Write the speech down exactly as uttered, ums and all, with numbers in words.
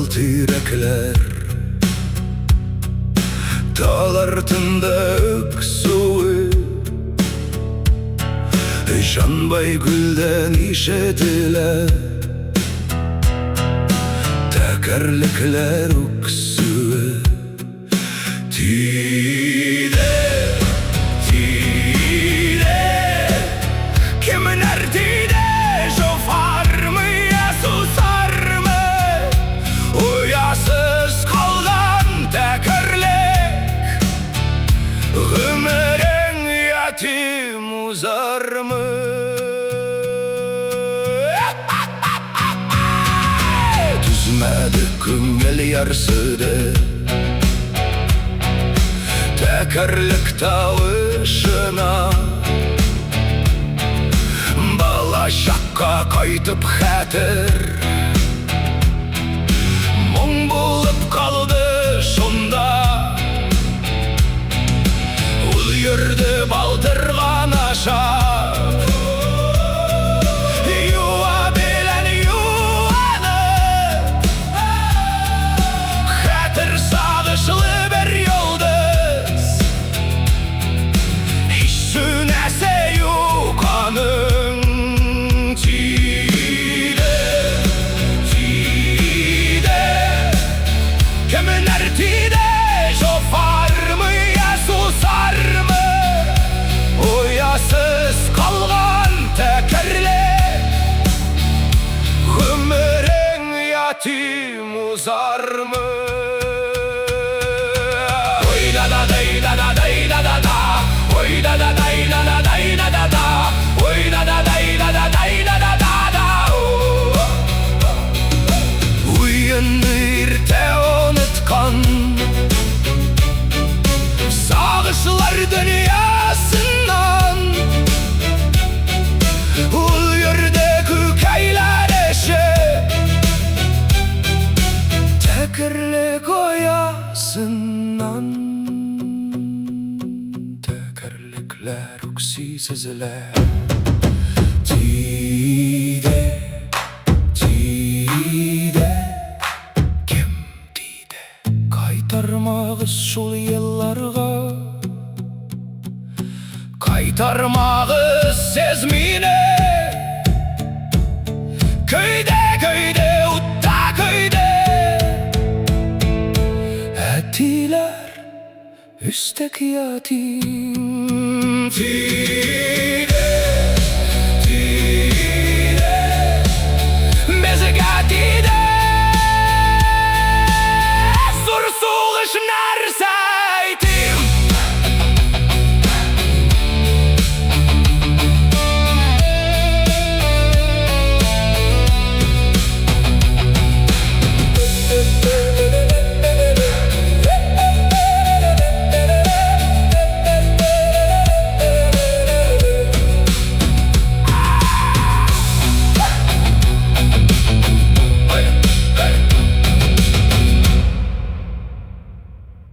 tirekler dağlar артында öksüğü Жанбай гүлден ишетілер Тәкәрлікләр үксүі Тиде, тиде Кемнәр тиде Жофармы, я сусармы Уясыз қалған тәкәрлік Ғүмірің ятим узармы Түзмәді күңіл ярсыды Тәкәрлік тауышына Бала шаққа қайтып хәтір Мұң болып қалды шонда Ол ерді балтырған ашап Юа белән юанып Хәтір сағышлы бір йолдыз Ишсүнәсе юқаның Тиде, тиде Кемнәр тиде Жофармы, я сусармы Уясыз қалған тәкәрлік Ғүмірің ятим узармы Ой да-да дай-да-да дай-да-да-да Ой да-да дай-да-да дай-да-да-да Ой да-да дай-да-да дай-да-да-да Уйынны иртә оныткан Сағышлар дүниясынан Ул йөрде күкәйләр эше Тәкәрлек оясынан Тәкәрлекләр үкси сезеләр Тиде, тиде Кем тиде Кайтармагыз шул елларга Кайтармагыз сез мине Көйдә, көйдә, утта көйдә Әтиләр үстәк ятим Тиде